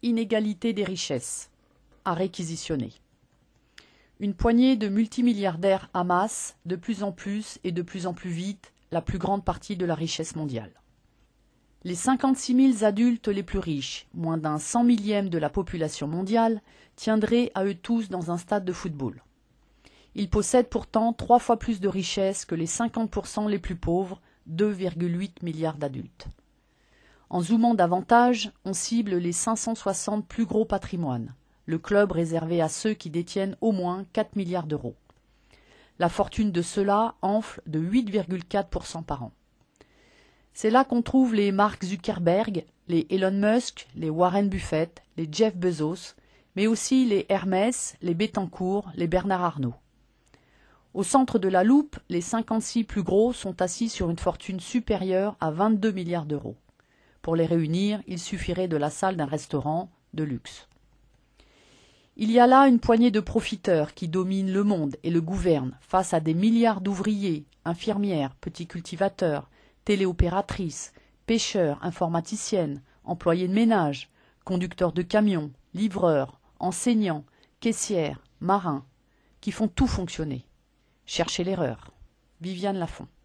Inégalité des richesses à réquisitionner. Une poignée de multimilliardaires amassent de plus en plus et de plus en plus vite la plus grande partie de la richesse mondiale. Les 56 000 adultes les plus riches, moins d'un 100 millième de la population mondiale, tiendraient à eux tous dans un stade de football. Ils possèdent pourtant 3 fois plus de richesses que les 50% les plus pauvres, 2,8 milliards d'adultes. En zoomant davantage, on cible les 560 plus gros patrimoines, le club réservé à ceux qui détiennent au moins 4 milliards d'euros. La fortune de ceux-là enfle de 8,4% par an. C'est là qu'on trouve les Mark Zuckerberg, les Elon Musk, les Warren Buffett, les Jeff Bezos, mais aussi les Hermès, les Bettencourt, les Bernard Arnault. Au centre de la loupe, les 56 plus gros sont assis sur une fortune supérieure à 22 milliards d'euros. Pour les réunir, il suffirait de la salle d'un restaurant de luxe. Il y a là une poignée de profiteurs qui dominent le monde et le gouvernent face à des milliards d'ouvriers, infirmières, petits cultivateurs, téléopératrices, pêcheurs, informaticiennes, employés de ménage, conducteurs de camions, livreurs, enseignants, caissières, marins, qui font tout fonctionner. Cherchez l'erreur. Viviane Lafont.